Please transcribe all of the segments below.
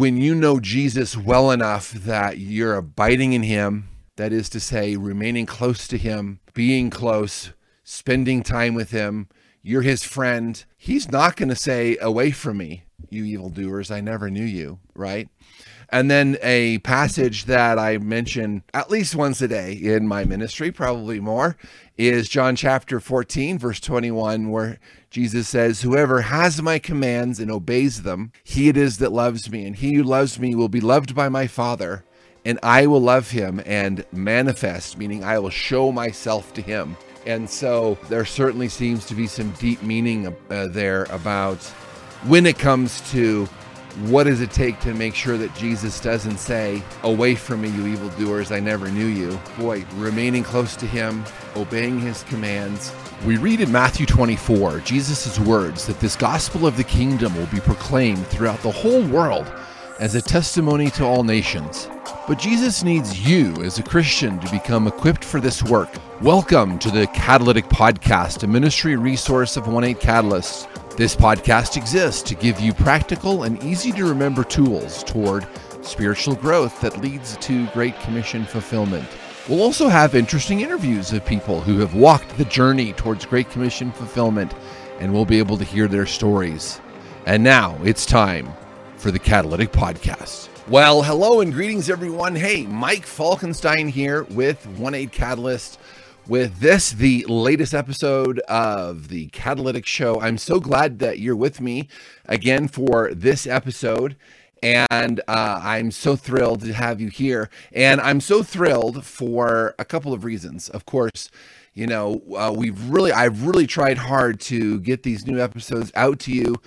when you know Jesus well enough that you're abiding in him, that is to say, remaining close to him, being close, spending time with him, you're his friend, he's not going to say, away from me, you evildoers, I never knew you, right? And then a passage that I mention at least once a day in my ministry, probably more, is John chapter 14, verse 21, where Jesus says, whoever has my commands and obeys them, he it is that loves me. And he who loves me will be loved by my Father, and I will love him and manifest, meaning I will show myself to him. And so there certainly seems to be some deep meaning there about when it comes to what does it take to make sure that Jesus doesn't say, away from me, you evildoers, I never knew you. Boy, remaining close to him, obeying his commands. We read in Matthew 24, Jesus' words that this gospel of the kingdom will be proclaimed throughout the whole world as a testimony to all nations. But Jesus needs you as a Christian to become equipped for this work. Welcome to the Catalytic Podcast, a ministry resource of 1-8 Catalyst. This podcast exists to give you practical and easy to remember tools toward spiritual growth that leads to Great Commission fulfillment. We'll also have interesting interviews of people who have walked the journey towards Great Commission fulfillment, and we'll be able to hear their stories. And now it's time for the Catalytic Podcast. Well, hello and greetings, everyone. Hey, Mike Falkenstein here with 1-8 Catalyst. With this, the latest episode of the Catalytic Show. I'm so glad that you're with me again for this episode, and I'm so thrilled to have you here. And I'm so thrilled for a couple of reasons. Of course, you know, I've really tried hard to get these new episodes out to you,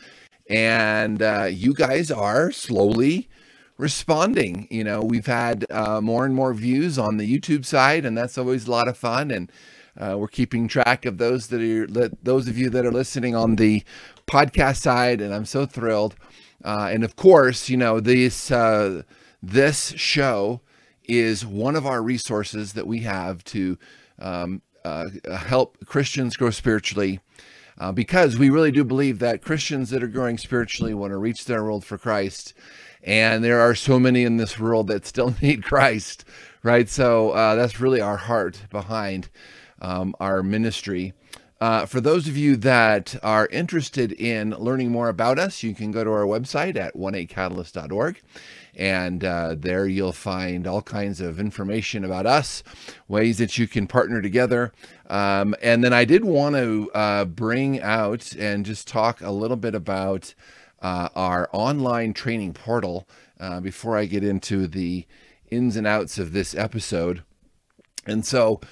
and you guys are slowly responding. You know, we've had more and more views on the YouTube side, and that's always a lot of fun. And we're keeping track of those of you that are listening on the podcast side, and I'm so thrilled. And of course, you know, this show is one of our resources that we have to help Christians grow spiritually. Because we really do believe that Christians that are growing spiritually want to reach their world for Christ. And there are so many in this world that still need Christ, right? So that's really our heart behind our ministry. For those of you that are interested in learning more about us, you can go to our website at 18catalyst.org. And there you'll find all kinds of information about us, ways that you can partner together. And then I did want to bring out and just talk a little bit about our online training portal before I get into the ins and outs of this episode. And so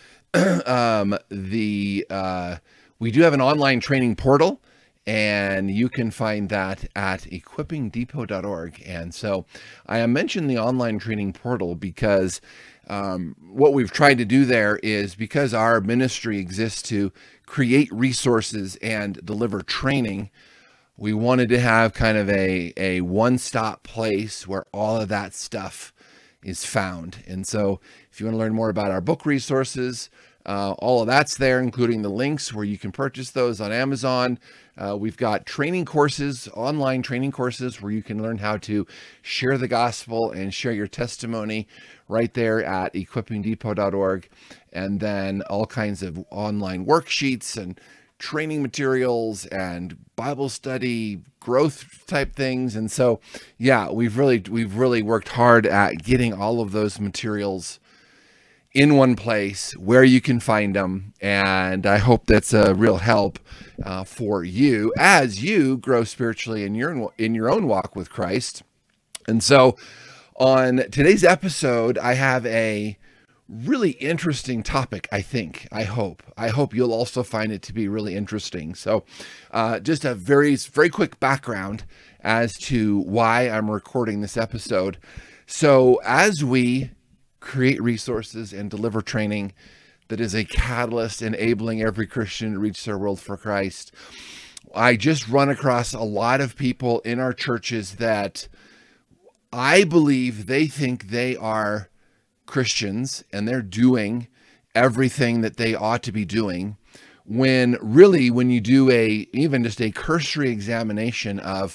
we do have an online training portal, and you can find that at equippingdepot.org. And so I mentioned the online training portal because what we've tried to do there is, because our ministry exists to create resources and deliver training, we wanted to have kind of a one-stop place where all of that stuff is found. And so if you want to learn more about our book resources, all of that's there, including the links where you can purchase those on Amazon. We've got training courses, online training courses, where you can learn how to share the gospel and share your testimony right there at equippingdepot.org. And then all kinds of online worksheets and training materials and Bible study, growth type things. And so, yeah, we've really worked hard at getting all of those materials in one place where you can find them. And I hope that's a real help for you as you grow spiritually in your own walk with Christ. And so on today's episode, I have a really interesting topic, I hope you'll also find it to be really interesting. So just a very, very quick background as to why I'm recording this episode. So as we create resources and deliver training that is a catalyst enabling every Christian to reach their world for Christ, I just run across a lot of people in our churches that I believe they think they are Christians and they're doing everything that they ought to be doing, when really, when you do even just a cursory examination of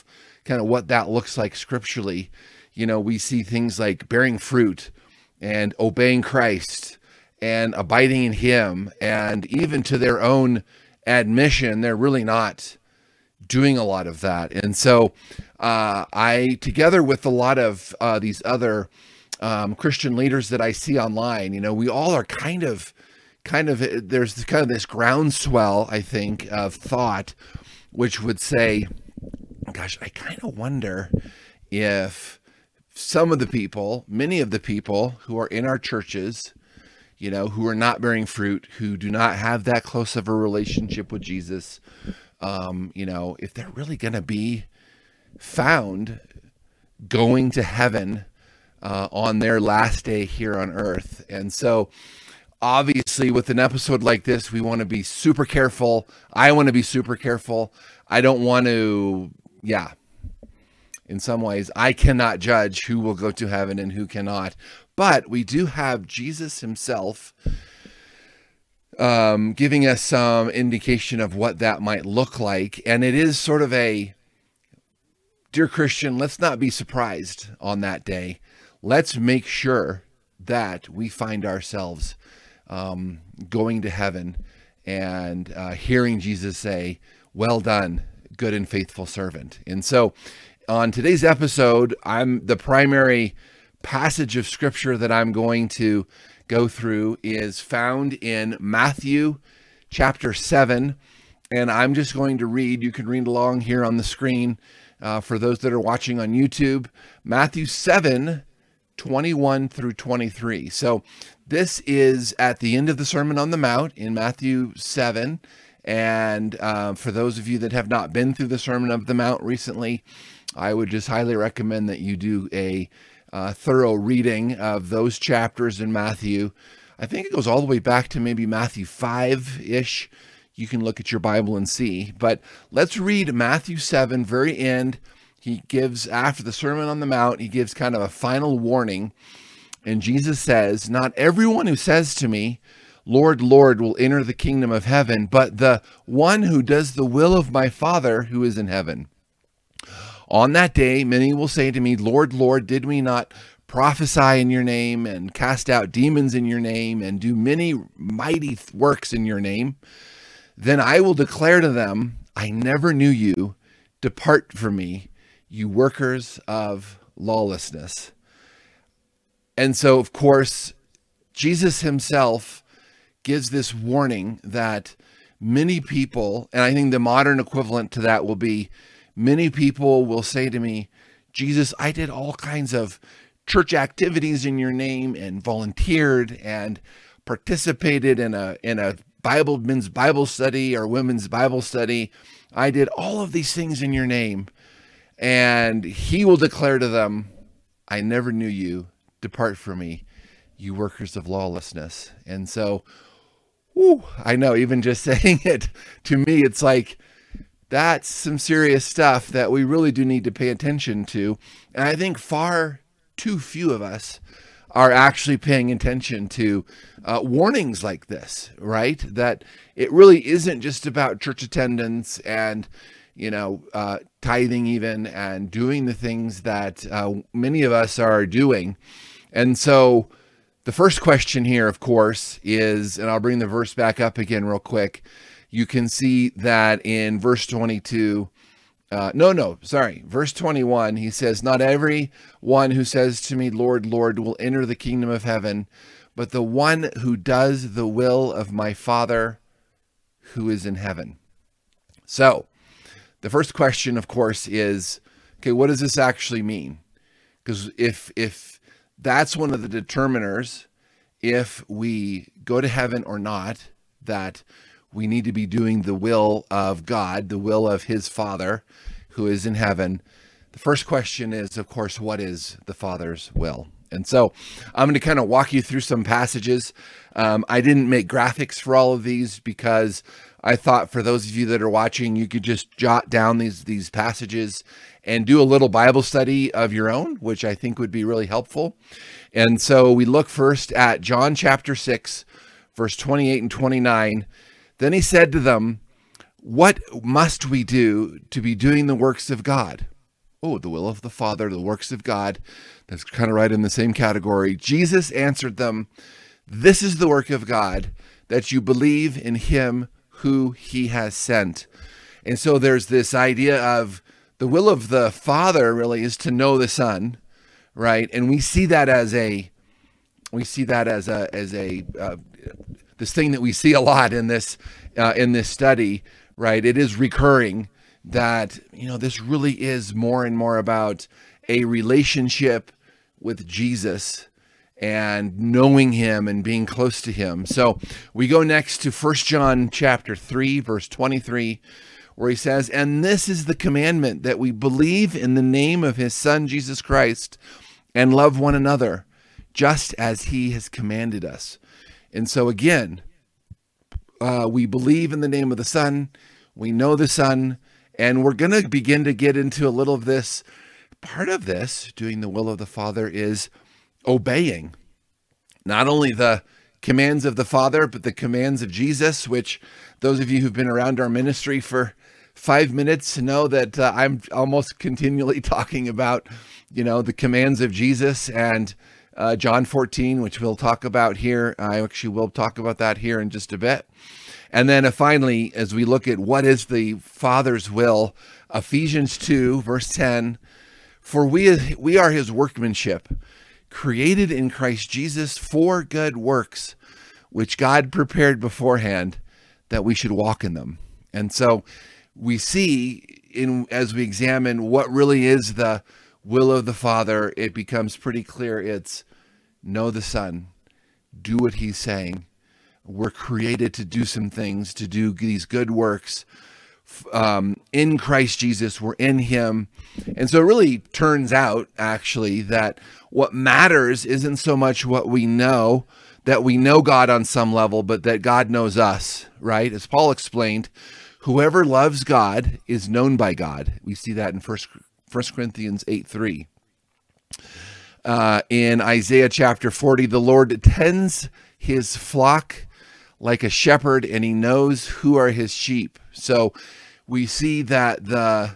kind of what that looks like scripturally. We see things like bearing fruit and obeying Christ and abiding in him, and even to their own admission, they're really not doing a lot of that. And so I, together with a lot of these other Christian leaders that I see online, we all are kind of there's kind of this groundswell, I think, of thought, which would say, gosh, I kind of wonder if many of the people who are in our churches, who are not bearing fruit, who do not have that close of a relationship with Jesus, if they're really going to be found going to heaven on their last day here on earth. And so obviously with an episode like this, we want to be super careful. I want to be super careful. I don't want to, in some ways, I cannot judge who will go to heaven and who cannot. But we do have Jesus himself giving us some indication of what that might look like. And it is sort of a, dear Christian, let's not be surprised on that day. Let's make sure that we find ourselves going to heaven and hearing Jesus say, well done, good and faithful servant. And so on today's episode, the primary passage of scripture that I'm going to go through is found in Matthew chapter 7. And I'm just going to read, you can read along here on the screen for those that are watching on YouTube, Matthew 7, 21 through 23. So this is at the end of the Sermon on the Mount in Matthew 7. And for those of you that have not been through the Sermon on the Mount recently, I would just highly recommend that you do a thorough reading of those chapters in Matthew. I think it goes all the way back to maybe Matthew 5-ish. You can look at your Bible and see. But let's read Matthew 7, very end. He gives, after the Sermon on the Mount, he gives kind of a final warning. And Jesus says, not everyone who says to me, Lord, Lord, will enter the kingdom of heaven, but the one who does the will of my Father who is in heaven. On that day, many will say to me, Lord, Lord, did we not prophesy in your name and cast out demons in your name and do many mighty works in your name? Then I will declare to them, I never knew you. Depart from me, you workers of lawlessness. And so, of course, Jesus himself gives this warning that many people, and I think the modern equivalent to that will be, many people will say to me, Jesus, I did all kinds of church activities in your name and volunteered and participated in a men's Bible study or women's Bible study. I did all of these things in your name. And he will declare to them, I never knew you. Depart from me, you workers of lawlessness. And so, I know, even just saying it to me, it's like, that's some serious stuff that we really do need to pay attention to. And I think far too few of us are actually paying attention to warnings like this, right? That it really isn't just about church attendance and, tithing even, and doing the things that many of us are doing. And so the first question here, of course, is, and I'll bring the verse back up again real quick. You can see that in verse 22, verse 21, he says, not every one who says to me, Lord, Lord, will enter the kingdom of heaven, but the one who does the will of my Father who is in heaven. So the first question, of course, is, okay, what does this actually mean? Because if that's one of the determiners, if we go to heaven or not, that we need to be doing the will of God, the will of his Father who is in heaven. The first question is, of course, what is the Father's will? And so I'm going to kind of walk you through some passages. I didn't make graphics for all of these because I thought for those of you that are watching, you could just jot down these passages and do a little Bible study of your own, which I think would be really helpful. And so we look first at John chapter 6, verse 28 and 29. Then he said to them, what must we do to be doing the works of God? Oh, the will of the Father, the works of God. That's kind of right in the same category. Jesus answered them, "This is the work of God, that you believe in him who he has sent." And so there's this idea of the will of the Father really is to know the Son, right? And we see that as this thing that we see a lot in this study, right? It is recurring that, this really is more and more about a relationship with Jesus and knowing him and being close to him. So we go next to 1 John chapter 3, verse 23, where he says, "And this is the commandment, that we believe in the name of his Son, Jesus Christ, and love one another, just as he has commanded us." And so again, we believe in the name of the Son, we know the Son, and we're going to begin to get into a little of this. Part of this, doing the will of the Father, is obeying not only the commands of the Father, but the commands of Jesus, which those of you who've been around our ministry for 5 minutes know that I'm almost continually talking about, the commands of Jesus, and John 14, which we'll talk about here. I actually will talk about that here in just a bit. And then finally, as we look at what is the Father's will, Ephesians 2, verse 10, "For we are his workmanship, created in Christ Jesus for good works, which God prepared beforehand that we should walk in them." And so we see, as we examine what really is the will of the Father, it becomes pretty clear. It's know the Son, do what he's saying. We're created to do some things, to do these good works in Christ Jesus. We're in him. And so it really turns out, actually, that what matters isn't so much what we know, that we know God on some level, but that God knows us, right? As Paul explained, whoever loves God is known by God. We see that in 1 Corinthians 8:3. In Isaiah chapter 40, "The Lord tends his flock like a shepherd, and he knows who are his sheep." So we see that the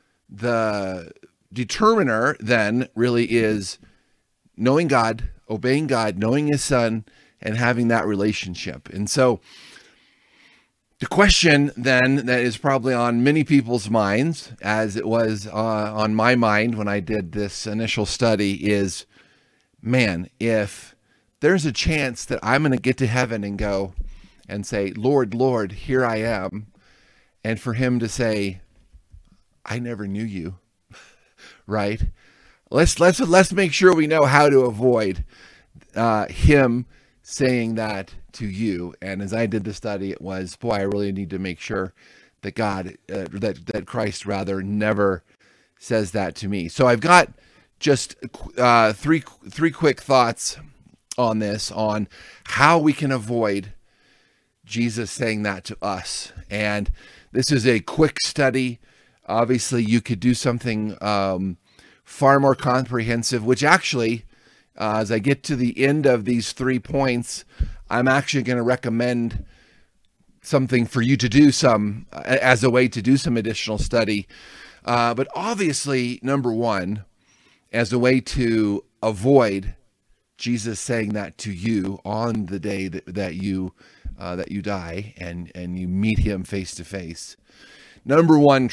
determiner then really is knowing God, obeying God, knowing his Son, and having that relationship. And so the question then that is probably on many people's minds, as it was on my mind when I did this initial study, is, man, if there's a chance that I'm going to get to heaven and go and say, "Lord, Lord, here I am," and for him to say, "I never knew you," right? Let's make sure we know how to avoid him saying that to you. And as I did the study, it was, boy, I really need to make sure that God, that Christ rather, never says that to me. So I've got just three quick thoughts on this, on how we can avoid Jesus saying that to us. And this is a quick study. Obviously, you could do something far more comprehensive, which actually, as I get to the end of these 3 points, I'm actually going to recommend something for you to do as a way to do some additional study. But obviously, number one, as a way to avoid Jesus saying that to you on the day that you die and you meet him face to face. Number one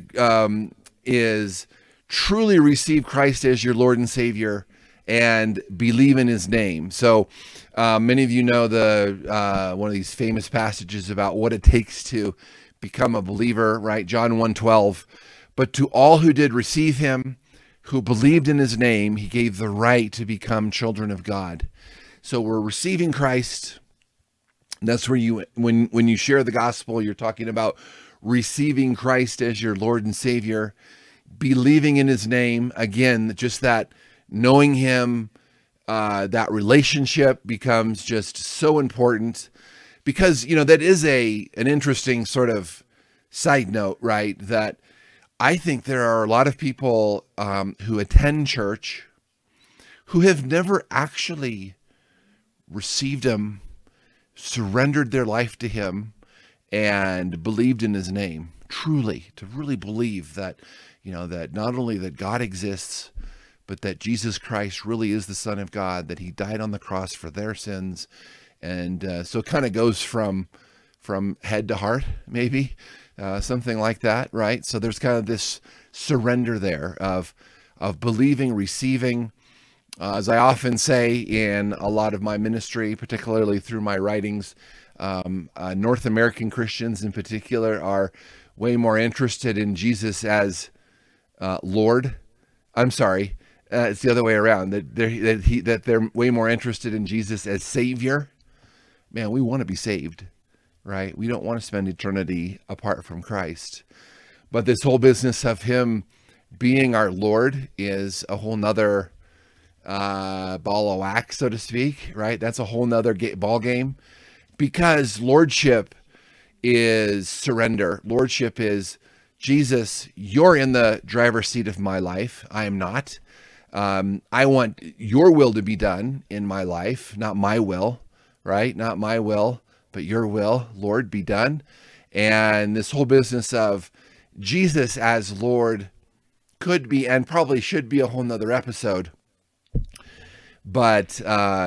is truly receive Christ as your Lord and Savior and believe in his name. So many of you know one of these famous passages about what it takes to become a believer, right? John 1:12. "But to all who did receive him, who believed in his name, he gave the right to become children of God." So we're receiving Christ. That's where when you share the gospel, you're talking about receiving Christ as your Lord and Savior, believing in his name. Again, just that knowing him, that relationship becomes just so important, because, that is an interesting sort of side note, right? That I think there are a lot of people who attend church who have never actually received him, surrendered their life to him, and believed in his name, truly, to really believe that that not only that God exists, but that Jesus Christ really is the Son of God, that he died on the cross for their sins. And so it kind of goes from head to heart, maybe, something like that, right? So there's kind of this surrender there of believing, receiving. As I often say in a lot of my ministry, particularly through my writings, North American Christians in particular are way more interested in Jesus as Lord. I'm sorry, it's the other way around. That they're way more interested in Jesus as Savior. Man, we want to be saved, right? We don't want to spend eternity apart from Christ. But this whole business of him being our Lord is a whole nother ball of wax, so to speak, right? That's a whole nother ball game, because lordship is surrender. Lordship is, Jesus, you're in the driver's seat of my life. I am not. I want your will to be done in my life, not my will, right? Not my will, but your will, Lord, be done. And this whole business of Jesus as Lord could be, and probably should be, a whole nother episode. But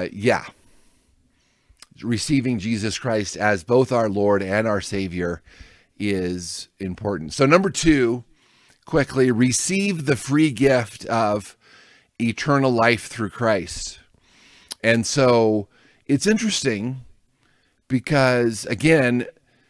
receiving Jesus Christ as both our Lord and our Savior is important. So number 2, quickly, receive the free gift of eternal life through Christ. And so it's interesting because, again,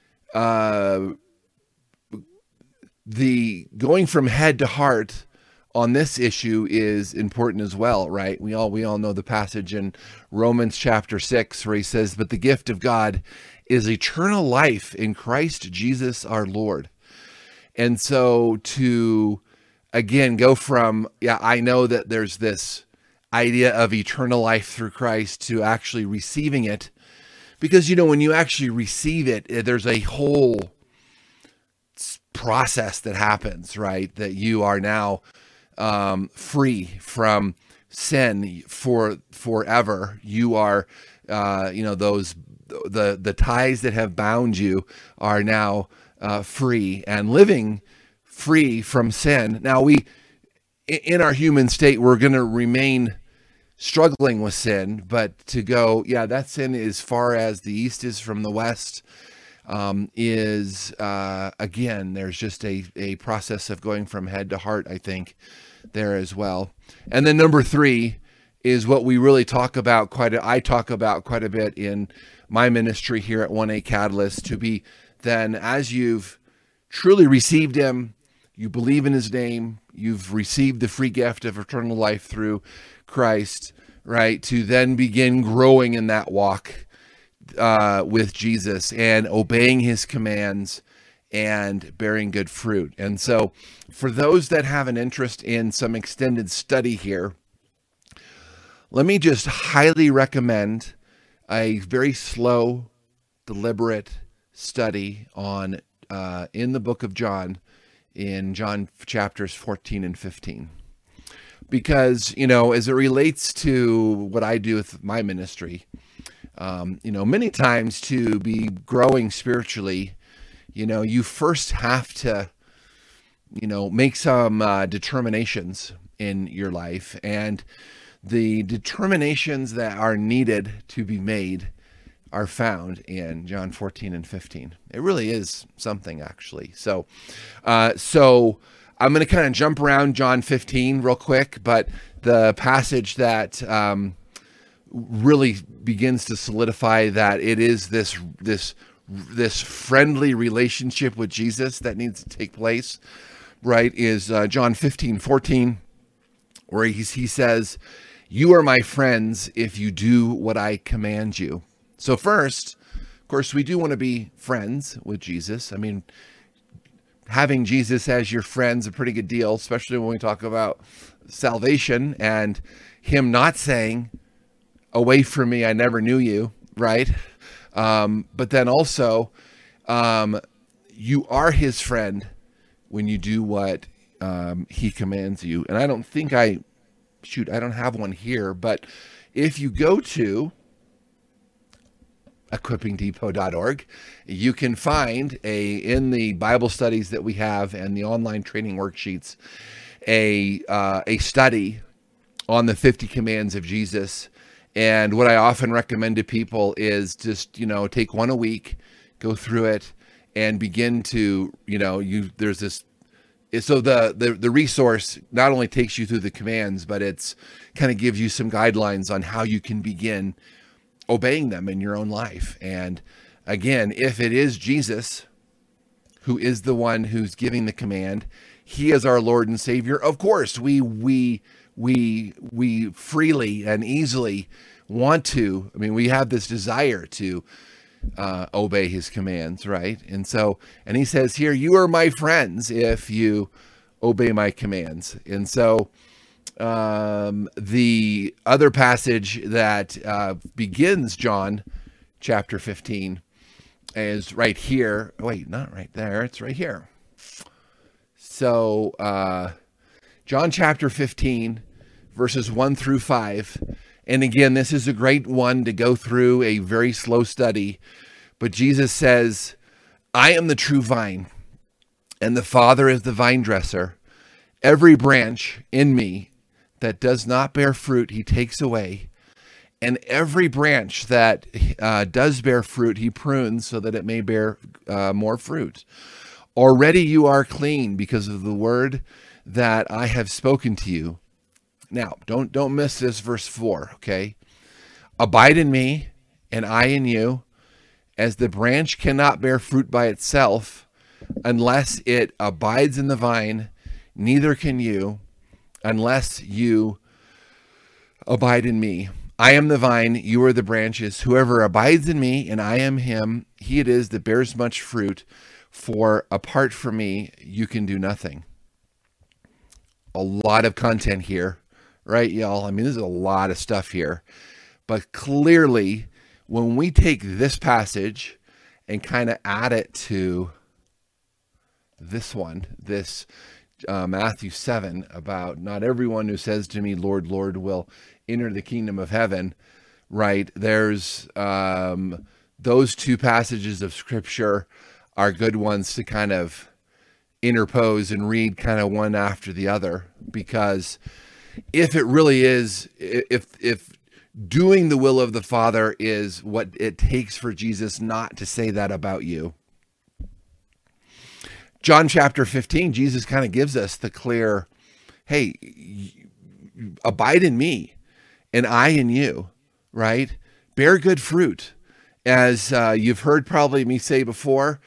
the going from head to heart on this issue is important as well, right? We all know the passage in Romans chapter 6 where he says, "But the gift of God is eternal life in Christ Jesus our Lord." And so to, again, go from, I know that there's this idea of eternal life through Christ, to actually receiving it. Because, when you actually receive it, there's a whole process that happens, right? That you are now free from sin forever. You are, the ties that have bound you are now free and living free from sin. Now in our human state, we're going to remain struggling with sin, but to go, that sin as far as the east is from the west, is, again, there's just a process of going from head to heart, I think, there as well. And then number 3 is what we really talk about I talk about quite a bit in my ministry here at 1A Catalyst, to be then, as you've truly received him, you believe in his name, you've received the free gift of eternal life through Christ, right? To then begin growing in that walk with Jesus and obeying his commands and bearing good fruit. And so for those that have an interest in some extended study here, let me just highly recommend a very slow, deliberate study on in the book of John, in John chapters 14 and 15. Because, as it relates to what I do with my ministry, many times to be growing spiritually, you first have to, make some determinations in your life. And the determinations that are needed to be made are found in John 14 and 15. It really is something, actually. So I'm going to kind of jump around John 15 real quick, but the passage that really begins to solidify that it is this friendly relationship with Jesus that needs to take place, right, is John 15:14, where he says, "You are my friends if you do what I command you." So first, of course, we do want to be friends with Jesus. I mean, having Jesus as your friend is a pretty good deal, especially when we talk about salvation and him not saying, "Away from me, I never knew you," right? But then also, you are his friend when you do what he commands you. And I don't think I don't have one here, but if you go to equippingdepot.org. You can find in the Bible studies that we have and the online training worksheets, a study on the 50 commands of Jesus. And what I often recommend to people is just, take one a week, go through it, and begin to, there's this. So the resource not only takes you through the commands, but it's kind of gives you some guidelines on how you can begin obeying them in your own life. And again, if it is Jesus who is the one who's giving the command, he is our Lord and Savior. Of course, we freely and easily want to. We have this desire to obey his commands, right? And he says here, you are my friends if you obey my commands. And so the other passage that begins John chapter 15 is right here. Wait, not right there. It's right here. So John chapter 15, verses 1 through 5. And again, this is a great one to go through, a very slow study. But Jesus says, I am the true vine, and the Father is the vine dresser. Every branch in me that does not bear fruit, he takes away. And every branch that does bear fruit, he prunes so that it may bear more fruit. Already you are clean because of the word that I have spoken to you. Now, don't miss this verse 4, okay? Abide in me, and I in you, as the branch cannot bear fruit by itself unless it abides in the vine, neither can you unless you abide in me. I am the vine, you are the branches. Whoever abides in me, and I am him, he it is that bears much fruit, for apart from me, you can do nothing. A lot of content here. Right, y'all? There's a lot of stuff here. But clearly, when we take this passage and kind of add it to this one, Matthew 7, about not everyone who says to me, Lord, Lord, will enter the kingdom of heaven, right? There's those two passages of Scripture are good ones to kind of interpose and read kind of one after the other, because if it really is, if doing the will of the Father is what it takes for Jesus not to say that about you. John chapter 15, Jesus kind of gives us the clear, hey, abide in me and I in you, right? Bear good fruit. As you've heard probably me say before,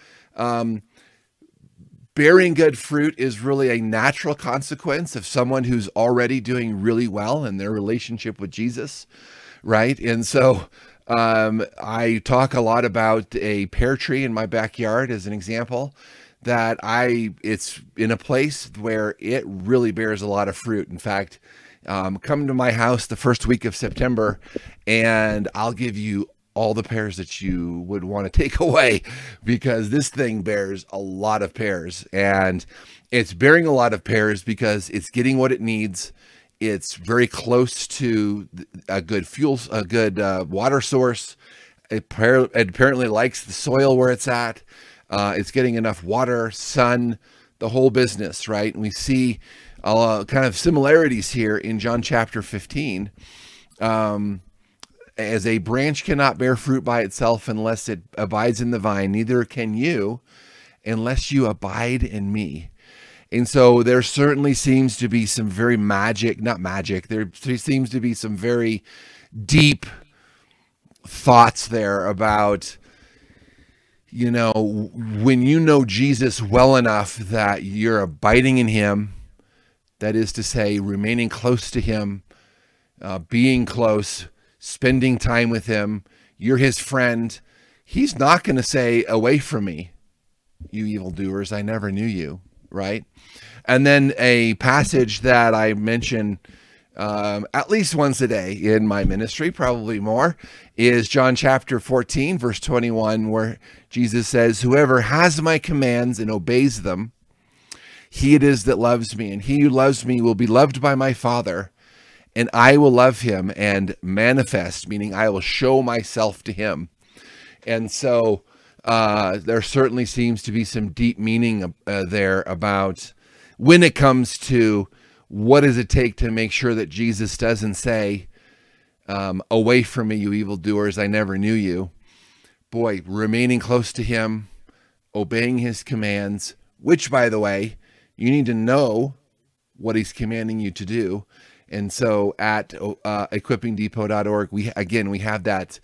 bearing good fruit is really a natural consequence of someone who's already doing really well in their relationship with Jesus, right? And so I talk a lot about a pear tree in my backyard as an example, that it's in a place where it really bears a lot of fruit. In fact, come to my house the first week of September and I'll give you all the pears that you would want to take away, because this thing bears a lot of pears, and it's bearing a lot of pears because it's getting what it needs. It's very close to a good water source. It apparently likes the soil where it's at. It's getting enough water, sun, the whole business, right? And we see kind of similarities here in John chapter 15. As a branch cannot bear fruit by itself unless it abides in the vine, neither can you unless you abide in me. And so there certainly seems to be some very there seems to be some very deep thoughts there about, when you know Jesus well enough that you're abiding in him, that is to say, remaining close to him, being close, spending time with him, you're his friend. He's not going to say, away from me, you evildoers, I never knew you, right? And then a passage that I mention at least once a day in my ministry, probably more, is John chapter 14, verse 21, where Jesus says, whoever has my commands and obeys them, he it is that loves me, and he who loves me will be loved by my Father, and I will love him and manifest, meaning I will show myself to him. And so there certainly seems to be some deep meaning there about when it comes to what does it take to make sure that Jesus doesn't say, away from me, you evildoers, I never knew you. Boy, remaining close to him, obeying his commands, which, by the way, you need to know what he's commanding you to do. And so at equippingdepot.org, we have that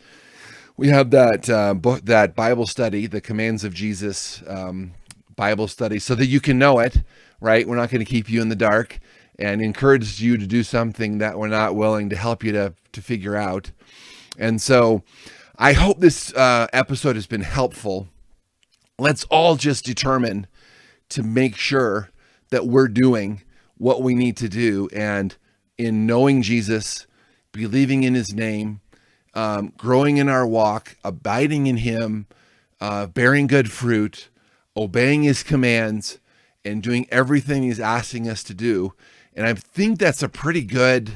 book, that Bible study, the Commands of Jesus Bible study, so that you can know it, right? We're not going to keep you in the dark and encourage you to do something that we're not willing to help you to figure out. And so I hope this episode has been helpful. Let's all just determine to make sure that we're doing what we need to do, and in knowing Jesus, believing in his name, growing in our walk, abiding in him, bearing good fruit, obeying his commands, and doing everything he's asking us to do. And I think that's a pretty good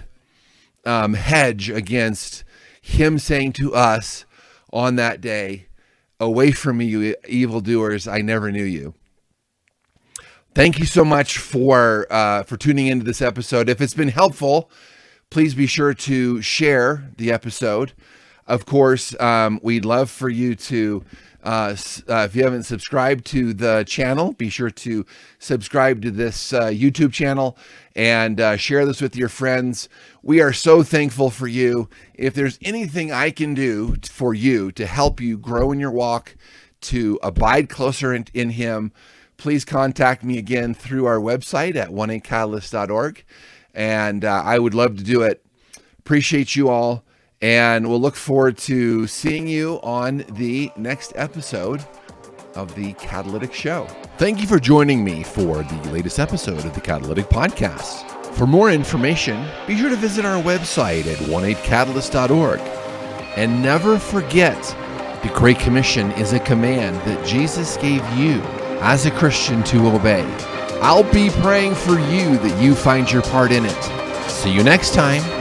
hedge against him saying to us on that day, away from me, you evildoers, I never knew you. Thank you so much for tuning into this episode. If it's been helpful, please be sure to share the episode. Of course, we'd love for you to, if you haven't subscribed to the channel, be sure to subscribe to this YouTube channel and share this with your friends. We are so thankful for you. If there's anything I can do for you to help you grow in your walk, to abide closer in him, please contact me again through our website at 18catalyst.org. And I would love to do it. Appreciate you all. And we'll look forward to seeing you on the next episode of The Catalytic Show. Thank you for joining me for the latest episode of The Catalytic Podcast. For more information, be sure to visit our website at 18catalyst.org. And never forget, the Great Commission is a command that Jesus gave you as a Christian to obey. I'll be praying for you that you find your part in it. See you next time.